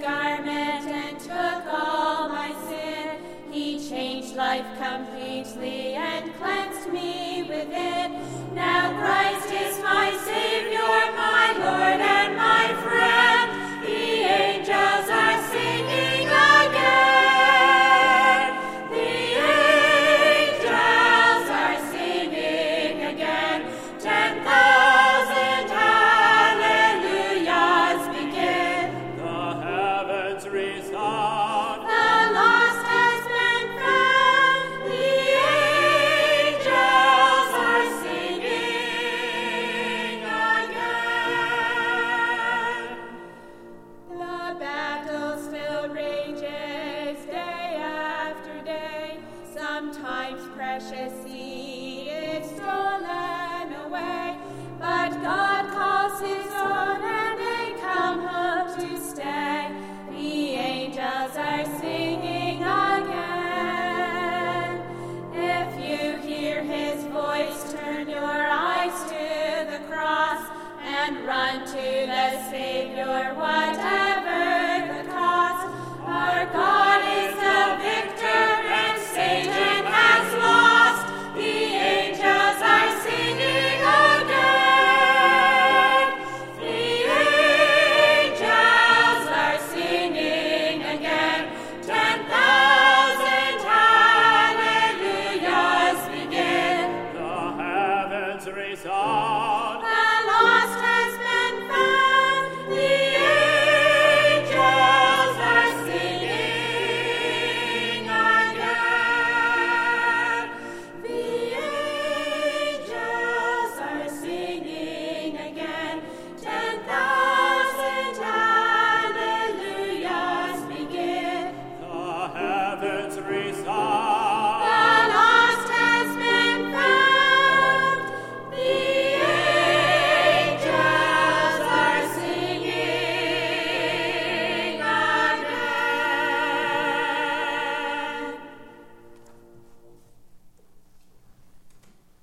garment and took all my sin. He changed life completely and cleansed me within. Now Christ is my Savior, my Lord and my friend. The angels are singing again. The angels are singing again. 10,000 hallelujahs begin. The heavens resound. The lost has been found. The angels are singing again. The battle still rages day after day. Sometimes precious seed is stolen away, but God calls his own and they come home to stay. The angels are singing again. If you hear his voice, turn your eyes to the cross and run to the Savior, whatever